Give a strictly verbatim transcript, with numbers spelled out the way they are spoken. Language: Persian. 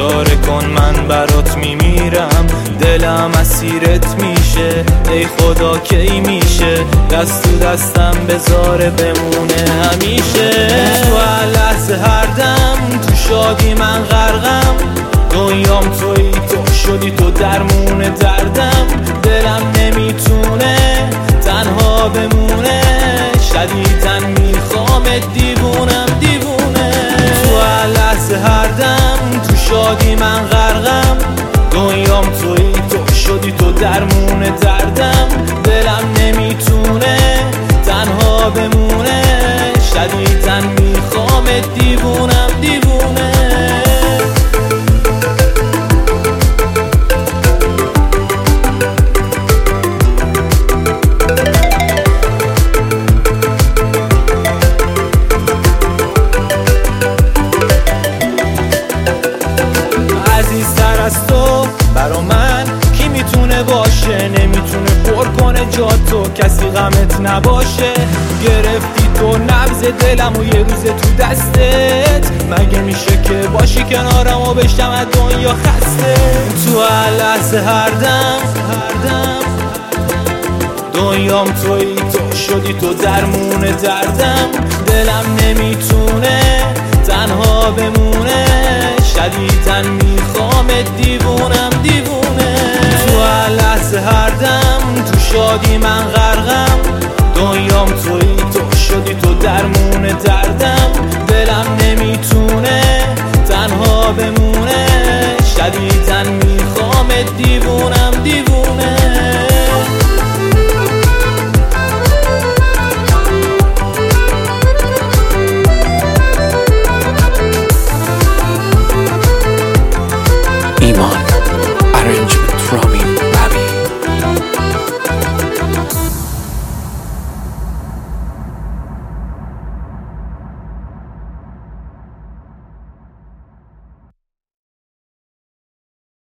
اشاره کن من برات میمیرم، دلم اسیرت میشه ای خدا کی میشه، دست تو دستم بذاره بمونه همیشه. تو هر لحظه هر دم تو شادی من غرقم، دنیام تویی تو شدی تو درمون دردم، دلم نمیتونه تنها بمونه، شدیدن میخوامت دیوونم دیوونه. تو هر لحظه هر دم تو شادی من غرقم، دنیام تویی تو شدی تو درمون دردم، دلم نمیتونه تنها بمونه، شدیدن میخوامت دیوونم دیوونه. عزیزتر از تو برا من کی میتونه باشه، نمیتونه پر کنه جا تو کسی غمت نباشه، گرفتی تو نبض دلم و یه روز تو دستت، مگه میشه که باشی کنارم و بشم از دنیا خسته. تو هر لحظه هر دم هر دم دنیام تویی تو شدی تو درمون دردم، دلم نمیتونه تنها بمونه، شدیدن میخوامت دیوونم دیوونه. تو هر لحظه هر دم تو شادی من غرقم،